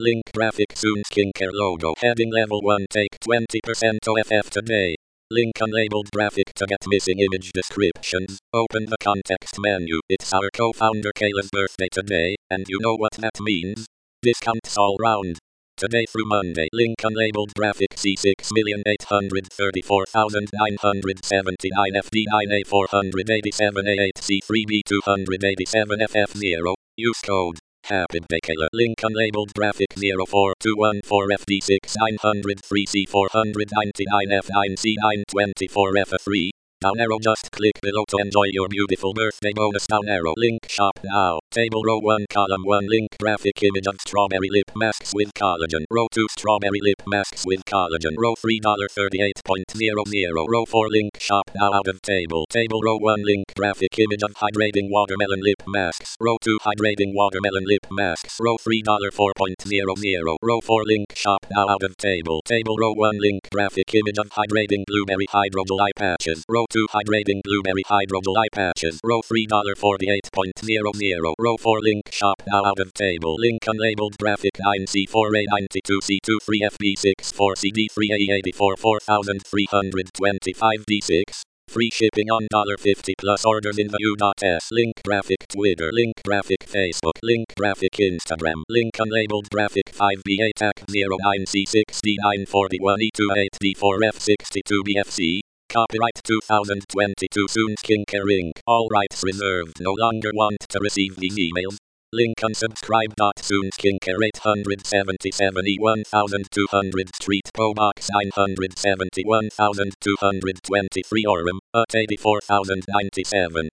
Link graphic soon skincare logo. Heading level 1 take 20% OFF today. Link unlabeled graphic to get missing image descriptions. Open the context menu. It's our co-founder Kayla's birthday today, and you know what that means? Discounts all round. Today through Monday. Link unlabeled graphic C6,834,979 FD9A487A8C3B287FF0. Use code HAPPYBAKELA. Link unlabeled graphic 04214FD6993C499F9C924F3. Down arrow, just click below to enjoy your beautiful birthday bonus. Down arrow, link shop now. Table row 1 column 1 link graphic image of strawberry lip masks with collagen. Row 2 strawberry lip masks with collagen. Row 3 $38.00. Row 4 link shop now out of table. Table row 1 link graphic image of hydrating watermelon lip masks. Row 2 hydrating watermelon lip masks. Row 3 $4.00. Row 4 link shop now out of table. Table row 1 link graphic image of hydrating blueberry hydrogel eye patches. Row 2 hydrating blueberry hydrogel eye patches. Row 3 $48.00. Row 4 link shop now out of table. Link unlabeled graphic 9C4A92C23FB64CD3A84 4325D6. Free shipping on $50 plus orders in the U.S. Link graphic Twitter. Link graphic Facebook. Link graphic Instagram. Link unlabeled graphic 5B TAC 09C6941E28D4F62BFC. Copyright 2022 Soon Skincare Inc. All rights reserved. No longer want to receive these emails. Link unsubscribe. Soon Skincare 877 E1200 Street PO Box 970 1223 Orem, at 84,097.